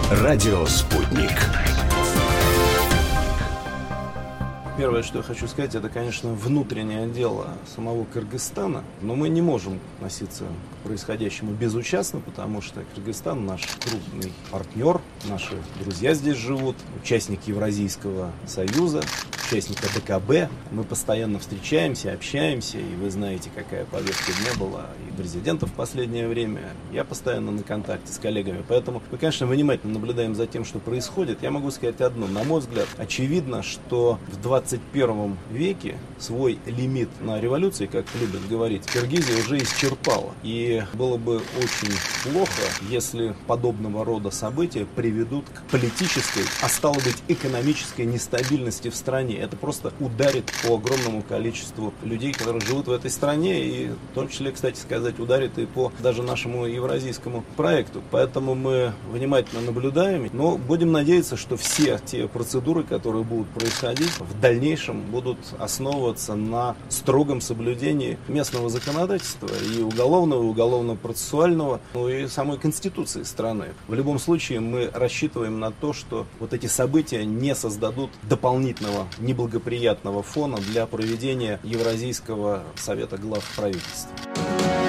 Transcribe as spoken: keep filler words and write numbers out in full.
Радио «Спутник». Первое, что я хочу сказать, это, конечно, внутреннее дело самого Кыргызстана. Но мы не можем относиться к происходящему безучастно, потому что Кыргызстан наш крупный партнер, наши друзья здесь живут, участник Евразийского союза, участник А Дэ Ка Бэ. Мы постоянно встречаемся, общаемся, и вы знаете, какая повестка дня была и президента в последнее время. Я постоянно на контакте с коллегами, поэтому мы, конечно, внимательно наблюдаем за тем, что происходит. Я могу сказать одно. На мой взгляд, очевидно, что в двадцать первом веке свой лимит на революции, как любят говорить, Киргизия уже исчерпала. И было бы очень плохо, если подобного рода события приведут к политической, а стало быть, экономической нестабильности в стране. Это просто ударит по огромному количеству людей, которые живут в этой стране, и в том числе, кстати сказать, ударит и по даже нашему евразийскому проекту. Поэтому мы внимательно наблюдаем, но будем надеяться, что все те процедуры, которые будут происходить в дальнейшем, будут основываться на строгом соблюдении местного законодательства и уголовного, и уголовно-процессуального, ну и самой конституции страны. В любом случае мы рассчитываем на то, что вот эти события не создадут дополнительного неблагоприятного фона для проведения Евразийского совета глав правительства.